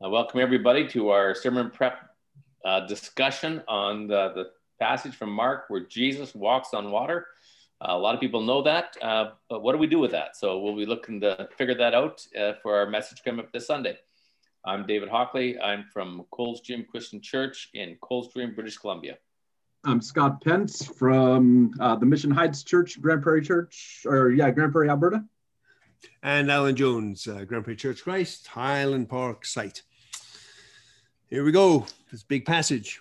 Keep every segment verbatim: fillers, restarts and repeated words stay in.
Uh, welcome everybody to our sermon prep uh, discussion on the, the passage from Mark where Jesus walks on water. Uh, a lot of people know that, uh, but what do we do with that? So we'll be looking to figure that out uh, for our message coming up this Sunday. I'm David Hockley. I'm from Coldstream Christian Church in Coldstream, British Columbia. I'm Scott Pence from uh, the Mission Heights Church, Grand Prairie Church, or yeah, Grand Prairie, Alberta. And Alan Jones, uh, Grand Prairie Church Christ, Highland Park site. Here we go, this big passage.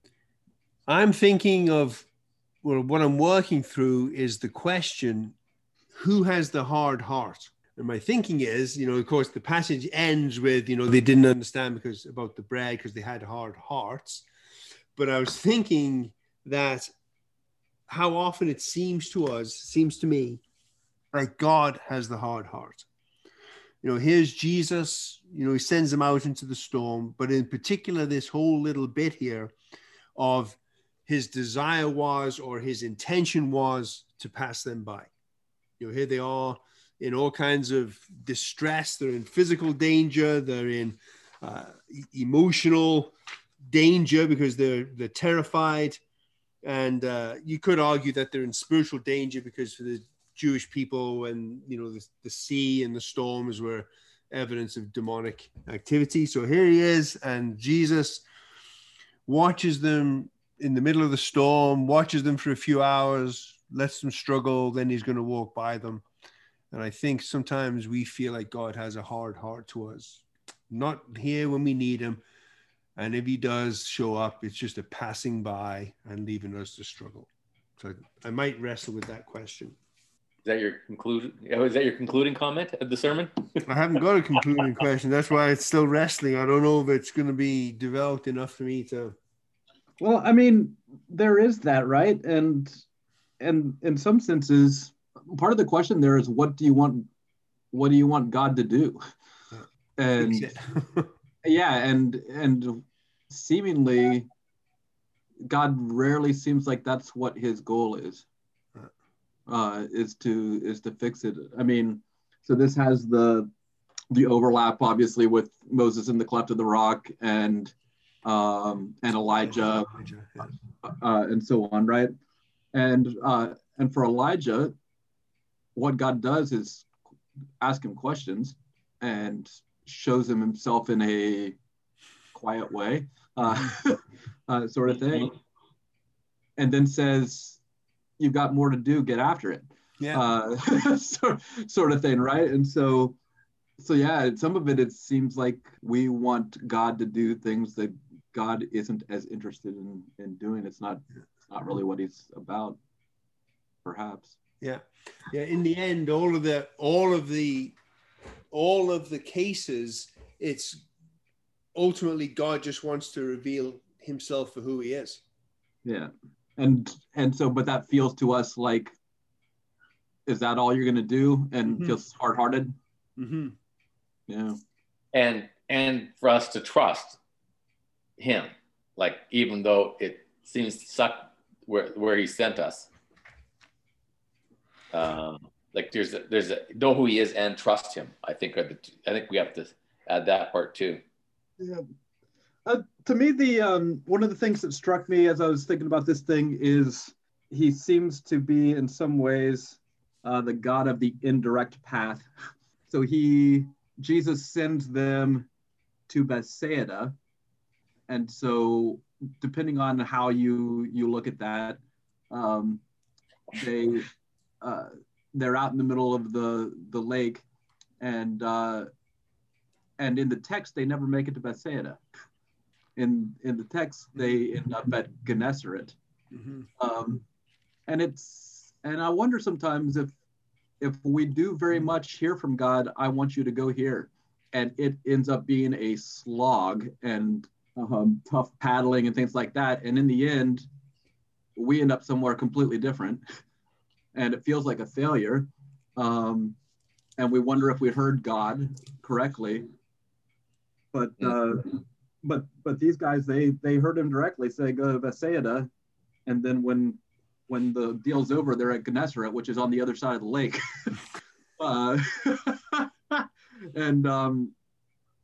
I'm thinking of, well, what I'm working through is the question, who has the hard heart? And my thinking is, you know, of course, the passage ends with, you know, they didn't understand because about the bread because they had hard hearts. But I was thinking that how often it seems to us, seems to me, like God has the hard heart. You know, here's Jesus, you know, he sends them out into the storm, but in particular, this whole little bit here of his desire was, or his intention was to pass them by. You know, here they are in all kinds of distress. They're in physical danger. They're in uh, emotional danger because they're, they're terrified. And uh, you could argue that they're in spiritual danger because for the Jewish people and, you know, the, the sea and the storms were evidence of demonic activity. So here he is, and Jesus watches them in the middle of the storm, watches them for a few hours, lets them struggle, then he's going to walk by them. And I think sometimes we feel like God has a hard heart to us, not here when we need him. And if he does show up, it's just a passing by and leaving us to struggle. So I might wrestle with that question. Is that your conclusion? Is that your concluding comment of the sermon? I haven't got a concluding question. That's why it's still wrestling. I don't know if it's going to be developed enough for me to. Well, I mean, there is that, right? And and in some senses, part of the question there is, what do you want? What do you want God to do? And yeah, and and seemingly, God rarely seems like that's what his goal is. Uh, is to is to fix it. I mean, so this has the the overlap obviously with Moses in the cleft of the rock and um, and Elijah, uh, and so on, right? And uh, and for Elijah, what God does is ask him questions and shows him himself in a quiet way, uh, uh, sort of thing, and then says, you've got more to do, get after it. Yeah. Uh, sort, sort of thing, right? And so, so yeah, some of it, it seems like we want God to do things that God isn't as interested in, in doing. It's not, it's not really what he's about, perhaps. Yeah. Yeah. In the end, all of the, all of the, all of the cases, it's ultimately God just wants to reveal himself for who he is. Yeah. And and so, but that feels to us like, is that all you're going to do? And mm-hmm. feels hard-hearted. Mm-hmm. Yeah. And and for us to trust him, like even though it seems to suck where where he sent us. Um, like there's a, there's a know who he is and trust him. I think are the two, I think we have to add that part too. Yeah. Uh, to me, the um, one of the things that struck me as I was thinking about this thing is he seems to be in some ways uh, the God of the indirect path. So he, Jesus sends them to Bethsaida. And so depending on how you, you look at that, um, they, uh, they're out in the middle of the, the lake, and, uh, and in the text, they never make it to Bethsaida. In in the text, they end up at Gennesaret, mm-hmm. um, and it's and I wonder sometimes if if we do very much hear from God, I want you to go here, and it ends up being a slog and um, tough paddling and things like that, and in the end, we end up somewhere completely different, and it feels like a failure, um, and we wonder if we heard God correctly, but. Uh, But but these guys, they they heard him directly say, go to Bethsaida. And then when when the deal's over, they're at Gennesaret, which is on the other side of the lake. uh, and um,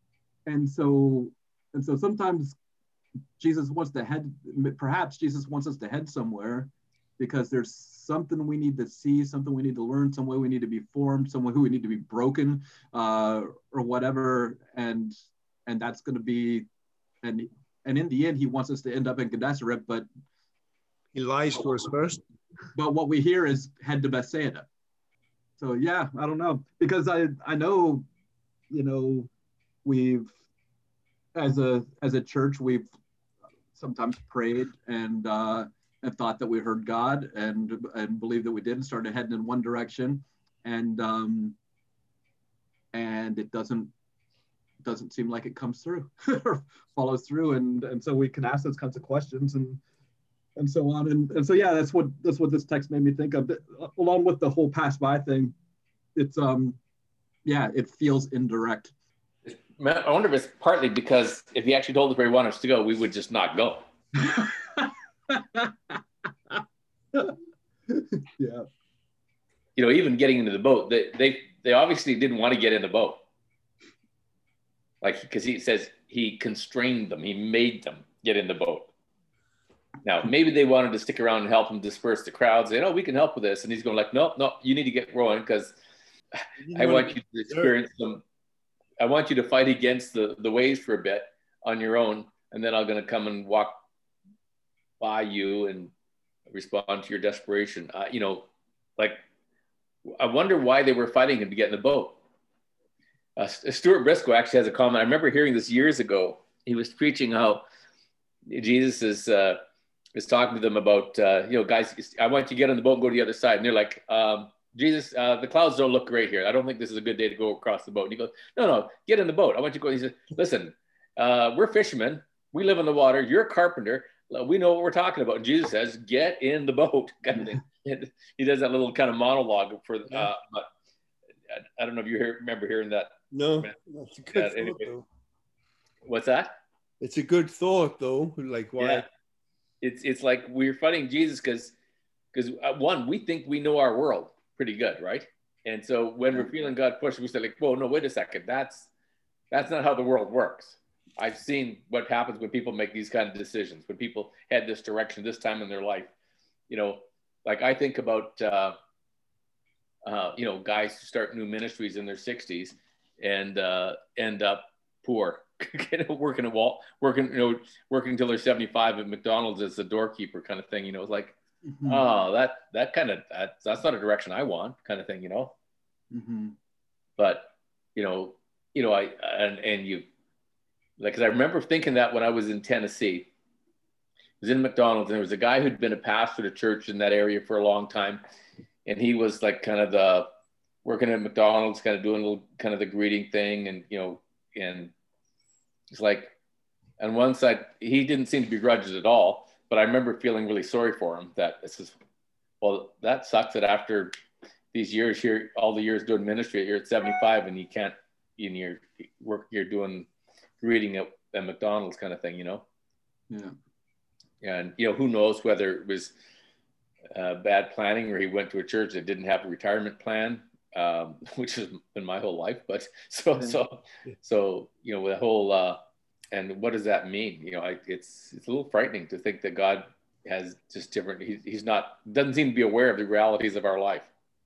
and so and so sometimes Jesus wants to head, perhaps Jesus wants us to head somewhere because there's something we need to see, something we need to learn, some way we need to be formed, some way we need to be broken, uh, or whatever. And and that's going to be, and and in the end, he wants us to end up in Gennesaret, but he lies to us first. But what we hear is head to Bethsaida. So yeah, I don't know, because I I know, you know, we've as a as a church we've sometimes prayed and uh, and thought that we heard God and and believed that we did and started heading in one direction, and um, and it doesn't doesn't seem like it comes through or follows through, and and so we can ask those kinds of questions and and so on, and and so yeah, that's what that's what this text made me think of, along with the whole pass by thing. It's um yeah, it feels indirect. I wonder if it's partly because if he actually told us where he wanted us to go, we would just not go. Yeah. You know, even getting into the boat, they they, they obviously didn't want to get in the boat. Like, because he says he constrained them, he made them get in the boat. Now, maybe they wanted to stick around and help him disperse the crowds. They know, oh, we can help with this. And he's going like, no, no, you need to get rowing because I want you to experience some. I want you to fight against the, the waves for a bit on your own, and then I'm going to come and walk by you and respond to your desperation. Uh, you know, like, I wonder why they were fighting him to get in the boat. Uh, Stuart Briscoe actually has a comment. I remember hearing this years ago. He was preaching how Jesus is uh, is talking to them about, uh, you know, guys, I want you to get on the boat and go to the other side. And they're like, um, Jesus, uh, the clouds don't look great here. I don't think this is a good day to go across the boat. And he goes, no, no, get in the boat. I want you to go. He says, listen, uh, we're fishermen. We live in the water. You're a carpenter. We know what we're talking about. And Jesus says, get in the boat. He does that little kind of monologue for, uh, but I don't know if you hear, remember hearing that. No, that's a good yeah, thought, anyway. though. What's that? It's a good thought, though. Like, why? Yeah. It's, it's like we're fighting Jesus because, because uh, one, we think we know our world pretty good, right? And so when we're feeling God push, we say like, whoa, no, wait a second. That's that's not how the world works. I've seen what happens when people make these kind of decisions, when people head this direction this time in their life. You know, like I think about, uh, uh, you know, guys who start new ministries in their sixties and uh, end up poor, working at Walt, working, you know, working until they're seventy-five at McDonald's as the doorkeeper kind of thing. You know, it's like, mm-hmm. oh, that that kind of that, that's not a direction I want, kind of thing, you know. Mm-hmm. But you know, you know, I and and you, like, because I remember thinking that when I was in Tennessee, I was in McDonald's, and there was a guy who'd been a pastor to church in that area for a long time, and he was like kind of the working at McDonald's, kind of doing a little kind of the greeting thing, and you know, and it's like on one side he didn't seem to begrudge it at all. But I remember feeling really sorry for him that this is, well, that sucks that after these years here, all the years doing ministry, you're at seventy-five and you can't, in your work, you're doing greeting at, at McDonald's kind of thing, you know? Yeah. And, you know, who knows whether it was uh, bad planning or he went to a church that didn't have a retirement plan, um, which has been my whole life. But so, so, so, you know, the whole, uh, and what does that mean? You know, I, it's it's a little frightening to think that God has just different. He, he's not doesn't seem to be aware of the realities of our life.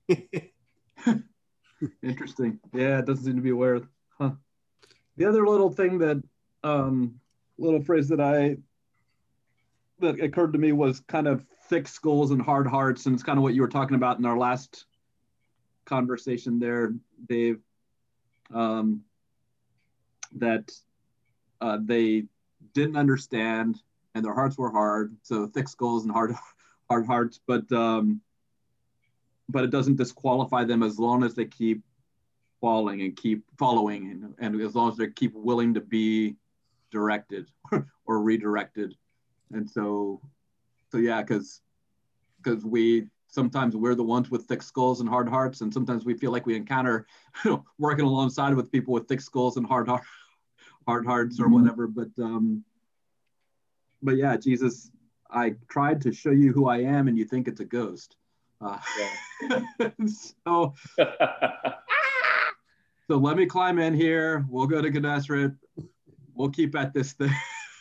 Interesting. Yeah, it doesn't seem to be aware of. Huh. The other little thing that, um, little phrase that I that occurred to me was kind of thick skulls and hard hearts, and it's kind of what you were talking about in our last conversation there, Dave. Um, that. Uh, they didn't understand, and their hearts were hard. So thick skulls and hard, hard hearts. But um, but it doesn't disqualify them as long as they keep falling and keep following, and, and as long as they keep willing to be directed or redirected. And so, so yeah, because because we sometimes we're the ones with thick skulls and hard hearts, and sometimes we feel like we encounter you know, working alongside with people with thick skulls and hard hearts. hard hearts or whatever, but um but yeah, Jesus, I tried to show you who I am and you think it's a ghost. Uh, yeah. so So let me climb in here. We'll go to Gennesaret. We'll keep at this thing,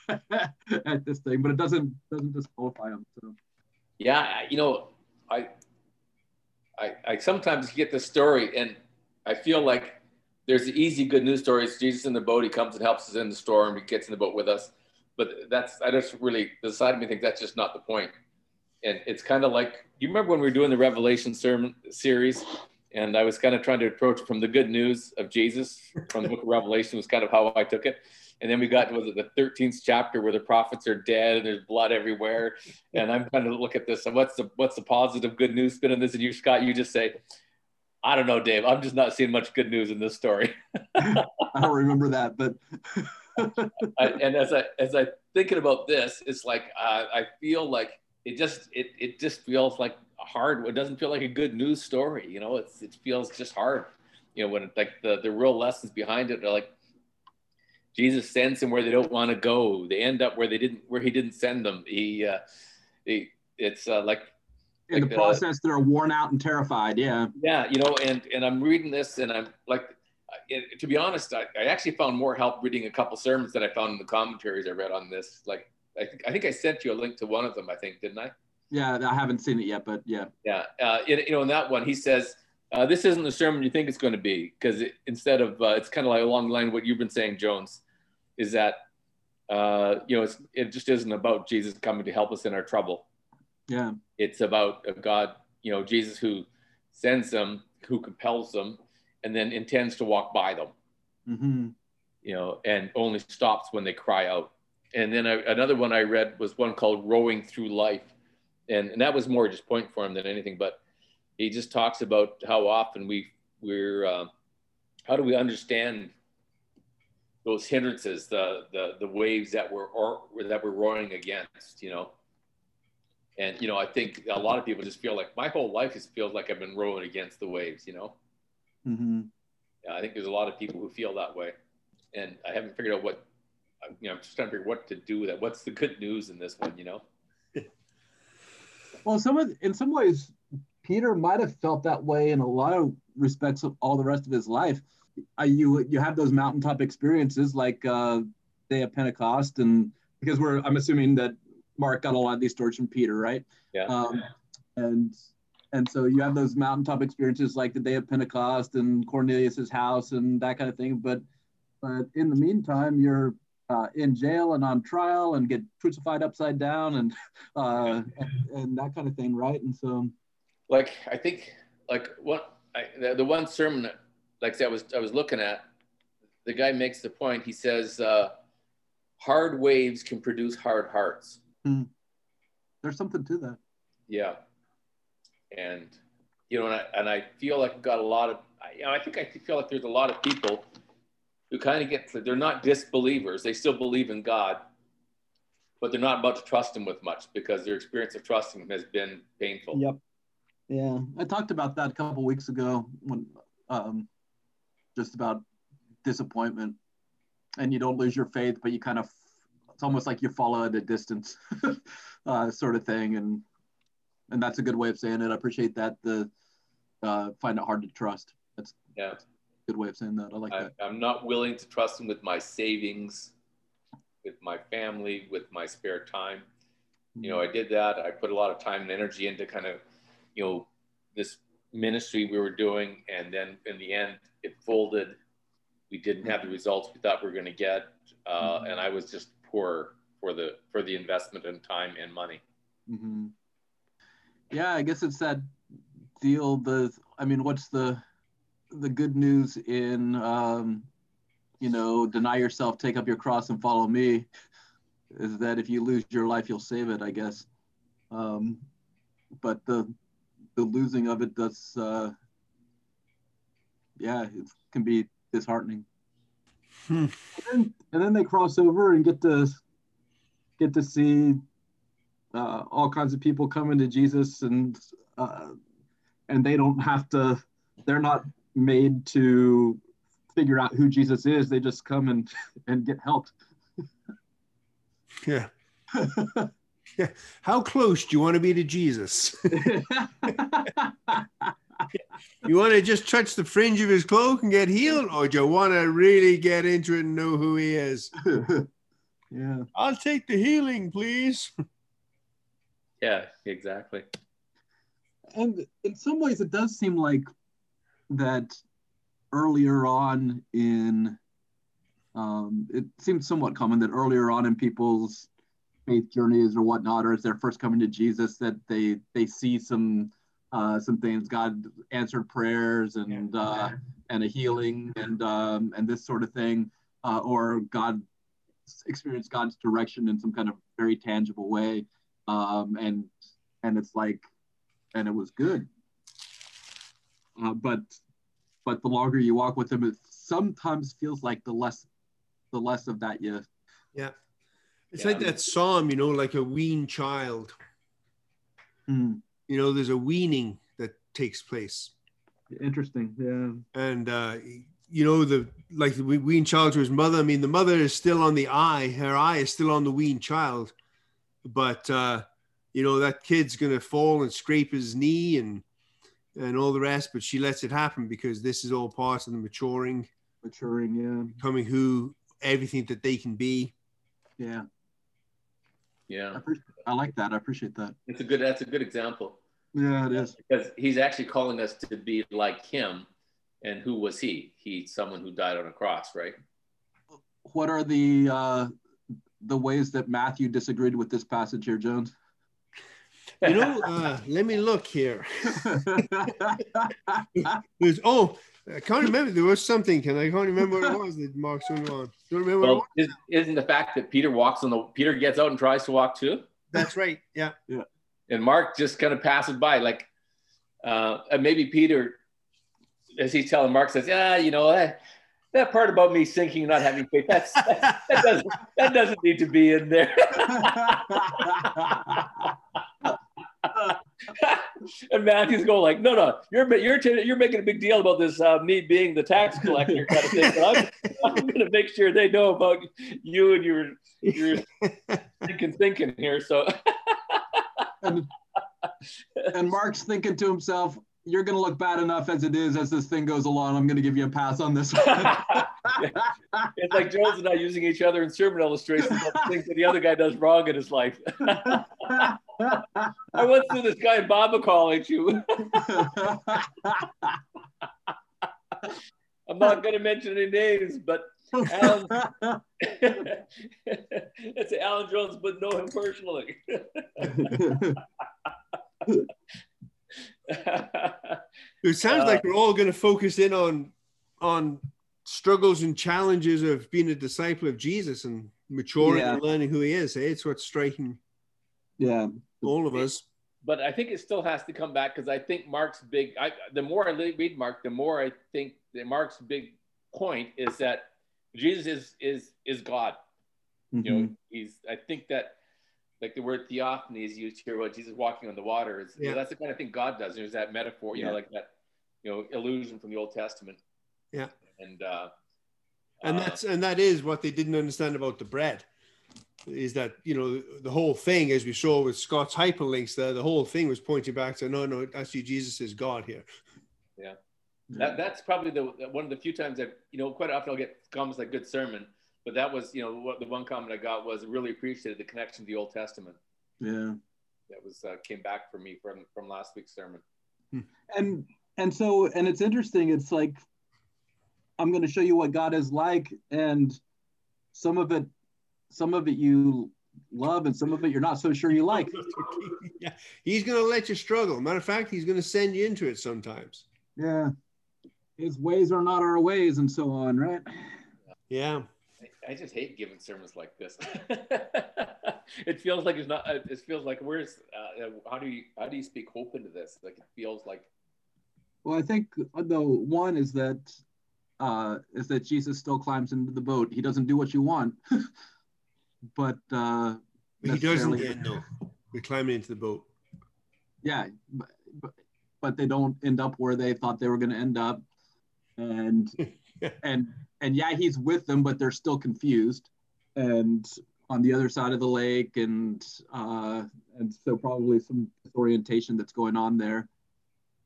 at this thing, but it doesn't doesn't disqualify him. So. Yeah, you know, I, I, I sometimes get the story, and I feel like there's the easy good news stories. Jesus in the boat, he comes and helps us in the storm. He gets in the boat with us. But that's, I just really, the side of me think that's just not the point. And it's kind of like, you remember when we were doing the Revelation sermon series, and I was kind of trying to approach it from the good news of Jesus from the book of Revelation was kind of how I took it. And then we got, was it the thirteenth chapter where the prophets are dead and there's blood everywhere. And I'm trying to look at this and what's the, what's the positive good news spin in this? And you, Scott, you just say, I don't know, Dave, I'm just not seeing much good news in this story. I don't remember that, but. I, and as I, as I thinking about this, it's like, uh, I feel like it just, it, it just feels like hard. It doesn't feel like a good news story. You know, it's, it feels just hard, you know, when it, like the, the real lessons behind it are like, Jesus sends them where they don't want to go. They end up where they didn't, where he didn't send them. He, uh, he it's uh, like in like, the process, uh, they're worn out and terrified. Yeah. Yeah, you know, and and I'm reading this, and I'm like, it, to be honest, I, I actually found more help reading a couple sermons that I found in the commentaries I read on this. Like, I think I think I sent you a link to one of them. I think, didn't I? Yeah, I haven't seen it yet, but yeah. Yeah, uh, in, you know, in that one, he says. Uh, this isn't the sermon you think it's going to be, because it, instead of, uh, it's kind of like along the line of what you've been saying, Jones, is that, uh, you know, it's, it just isn't about Jesus coming to help us in our trouble. Yeah. It's about a God, you know, Jesus who sends them, who compels them, and then intends to walk by them, mm-hmm. you know, and only stops when they cry out. And then I, another one I read was one called Rowing Through Life. And, and that was more just point for him than anything, but he just talks about how often we we're uh, how do we understand those hindrances, the the the waves that we're or that we're roaring against, you know. And you know, I think a lot of people just feel like my whole life just feels like I've been rowing against the waves, you know. Mm-hmm. Yeah, I think there's a lot of people who feel that way, and I haven't figured out what, you know, I'm just trying to figure what to do with that. What's the good news in this one, you know? Well, some of in some ways. Peter might have felt that way in a lot of respects of all the rest of his life. Uh, you you have those mountaintop experiences like uh, Day of Pentecost, and because we're I'm assuming that Mark got a lot of these stories from Peter, right? Yeah. Um, and and so you have those mountaintop experiences like the Day of Pentecost and Cornelius's house and that kind of thing. But but in the meantime, you're uh, in jail and on trial and get crucified upside down and uh, and, and that kind of thing, right? And so. Like, I think, like, what I, the, the one sermon, that, like I said, I was, I was looking at, the guy makes the point, he says, uh, hard waves can produce hard hearts. Hmm. There's something to that. Yeah. And, you know, and I, and I feel like I've got a lot of, you know, I think I feel like there's a lot of people who kind of get, they're not disbelievers. They still believe in God, but they're not about to trust him with much because their experience of trusting him has been painful. Yep. Yeah, I talked about that a couple of weeks ago when um, just about disappointment, and you don't lose your faith, but you kind of, it's almost like you follow at a distance, uh, sort of thing, and and that's a good way of saying it. I appreciate that. The uh, find it hard to trust. That's yeah, that's a good way of saying that. I like I, that. I'm not willing to trust him with my savings, with my family, with my spare time. Mm-hmm. You know, I did that. I put a lot of time and energy into kind of, you know, this ministry we were doing, and then in the end it folded. We didn't have the results we thought we were going to get, uh, and I was just poor for the for the investment in time and money. Mm-hmm. Yeah, I guess it's that deal. The I mean, what's the the good news in um, you know, deny yourself, take up your cross, and follow me? Is that if you lose your life, you'll save it, I guess. Um, but the the losing of it does, uh, yeah, it can be disheartening. Hmm. And, then, and then they cross over and get to get to see uh, all kinds of people coming to Jesus, and uh, and they don't have to. They're not made to figure out who Jesus is. They just come and and get helped. Yeah. Yeah. How close do you want to be to Jesus? You want to just touch the fringe of his cloak and get healed, or do you want to really get into it and know who he is? Yeah. I'll take the healing, please. Yeah, exactly. And in some ways, it does seem like that earlier on in, um, it seems somewhat common that earlier on in people's faith journeys or whatnot, or as they're first coming to Jesus, that they they see some uh, some things. God answered prayers and yeah. uh, and a healing and um, and this sort of thing, uh, or God experienced God's direction in some kind of very tangible way, um, and and it's like, and it was good. Uh, but but the longer you walk with Him, it sometimes feels like the less the less of that you. Yeah. It's Yeah. like that psalm, you know, like a weaned child. Mm. You know, there's a weaning that takes place. Interesting, yeah. And, uh, you know, the like the weaned child to his mother. I mean, the mother is still on the eye. Her eye is still on the weaned child. But, uh, you know, that kid's going to fall and scrape his knee and and all the rest. But she lets it happen because this is all part of the maturing. Maturing, yeah. Becoming who, everything that they can be. Yeah. Yeah, I, I like that. I appreciate that. it's a good. That's a good example. Yeah, it is. Because he's actually calling us to be like him, and who was he? He's someone who died on a cross, right? What are the uh, the ways that Matthew disagreed with this passage here, Jones? You know, uh, let me look here. There's, oh, I can't remember. There was something. Can I can't remember what it was that Mark turned on. Don't remember. Well, what it was? isn't the fact that Peter walks on the Peter gets out and tries to walk too? That's right. Yeah. Yeah. And Mark just kind of passes by, like, uh, and maybe Peter, as he's telling Mark, says, "Yeah, you know that that part about me sinking and not having faith, that's, that, that doesn't that doesn't need to be in there." And Matthew's going like, "No, no, you're you're you're making a big deal about this uh, me being the tax collector kind of thing, but I'm, I'm going to make sure they know about you and your your thinking thinking here." So, and, and Mark's thinking to himself, "You're going to look bad enough as it is as this thing goes along. I'm going to give you a pass on this one." It's like Jones and I using each other in sermon illustrations about the things that the other guy does wrong in his life. I went through this guy in Bible college who I'm not going to mention any names, but Alan, it's Alan Jones, but know him personally. It sounds uh, like we're all going to focus in on on struggles and challenges of being a disciple of Jesus and maturing yeah. and learning who He is. Hey, it's what's striking. Yeah, all of us. But I think it still has to come back because I think Mark's big. I, the more I read Mark, the more I think that Mark's big point is that Jesus is is is God. Mm-hmm. You know, he's. I think that like the word theophany is used here about Jesus walking on the water. Is, yeah. you know, that's the kind of thing God does. There's that metaphor, you yeah. know, like that, you know, illusion from the Old Testament. Yeah. And uh, and uh, that's and that is what they didn't understand about the bread. Is that, you know, the whole thing, as we saw with Scott's hyperlinks there, the whole thing was pointing back to, no, no, actually Jesus is God here. Yeah. That, that's probably the one of the few times that, you know, quite often I'll get comments like good sermon, but that was, you know, what the one comment I got was really appreciated the connection to the Old Testament. Yeah. That was, uh, came back for me from, from last week's sermon. And, and so, and it's interesting. It's like, I'm going to show you what God is like. And some of it, some of it you love and some of it you're not so sure you like. Yeah. He's going to let you struggle. Matter of fact, he's going to send you into it sometimes. Yeah. His ways are not our ways and so on, right? Yeah. I, I just hate giving sermons like this. It feels like it's not, it feels like where's, uh, how do you, how do you speak hope into this? Like it feels like. Well, I think the one is that, uh, is that Jesus still climbs into the boat. He doesn't do what you want. But uh, he doesn't yet, no. We're climbing into the boat. Yeah, but, but they don't end up where they thought they were going to end up, and and and yeah, he's with them, but they're still confused, and on the other side of the lake, and uh, and so probably some disorientation that's going on there.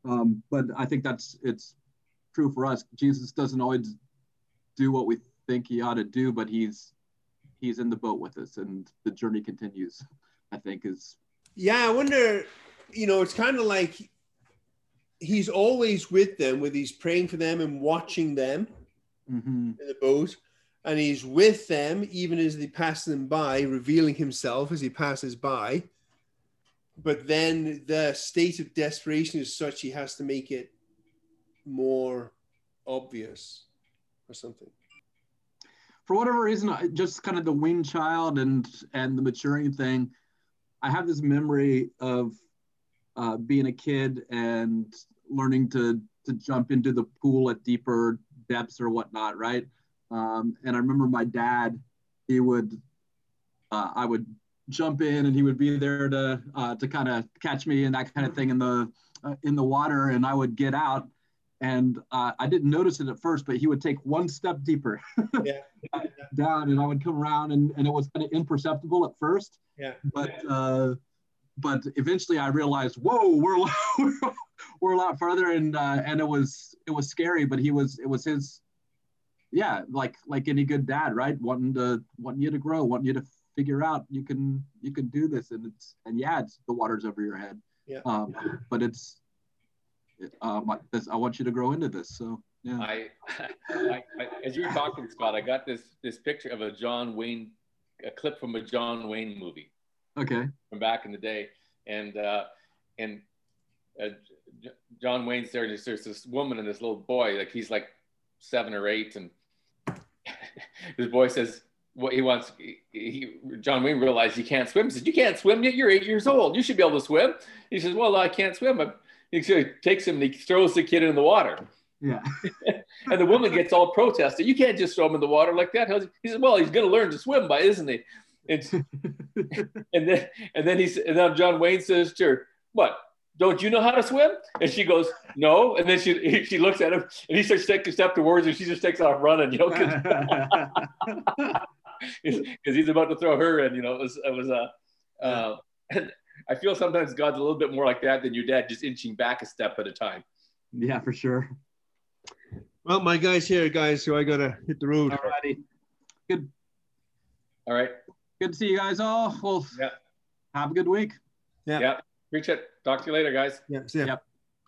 Um, but I think that's it's true for us. Jesus doesn't always do what we think he ought to do, but he's he's in the boat with us, and the journey continues. I think is yeah. I wonder. You know, it's kind of like he's always with them, with he's praying for them and watching them mm-hmm. in the boat, and he's with them even as they pass them by, revealing himself as he passes by. But then the state of desperation is such he has to make it more obvious or something. For whatever reason, I, just kind of the weaned child and and the maturing thing, I have this memory of uh, being a kid and learning to to jump into the pool at deeper depths or whatnot, right? Um, and I remember my dad, he would, uh, I would jump in and he would be there to uh, to kind of catch me and that kind of thing in the uh, in the water, and I would get out, and uh, I didn't notice it at first, but he would take one step deeper yeah. down, and I would come around, and, and it was kind of imperceptible at first, yeah. but uh, but eventually I realized, whoa, we're we're, we're a lot further, and uh, and it was it was scary, but he was it was his, yeah, like like any good dad, right? Wanting to wanting you to grow, wanting you to figure out you can you can do this, and it's and yeah, it's the water's over your head, yeah. Um, but it's it, um, this, I want you to grow into this, so yeah. I, I, I as you were talking, Scott, I got this this picture of a John Wayne, a clip from a John Wayne movie. Okay. From back in the day, and uh, and uh, J- John Wayne's there. There's, there's this woman and this little boy, like he's like seven or eight, and this boy says what he wants. He, he John Wayne realized he can't swim. He says, "You can't swim yet. You're eight years old. You should be able to swim." He says, "Well, I can't swim." But he takes him and he throws the kid in the water. Yeah. And the woman gets all protested. "You can't just throw him in the water like that." He says, "Well, he's going to learn to swim by, isn't he?" It's, and then and then he's and then John Wayne says to her, "What? Don't you know how to swim?" And she goes, "No." And then she she looks at him, and he starts taking a step towards her. And she just takes off running, you know, because he's about to throw her in. You know, it was it was a. Uh, uh, and I feel sometimes God's a little bit more like that than your dad, just inching back a step at a time. Yeah, for sure. Well, my guy's here, guys, so I gotta hit the road. Alrighty. Good. All right. Good to see you guys all. Well, yeah. Have a good week. Yeah. Yeah. Reach it. Talk to you later, guys. Yeah. See ya. Yep.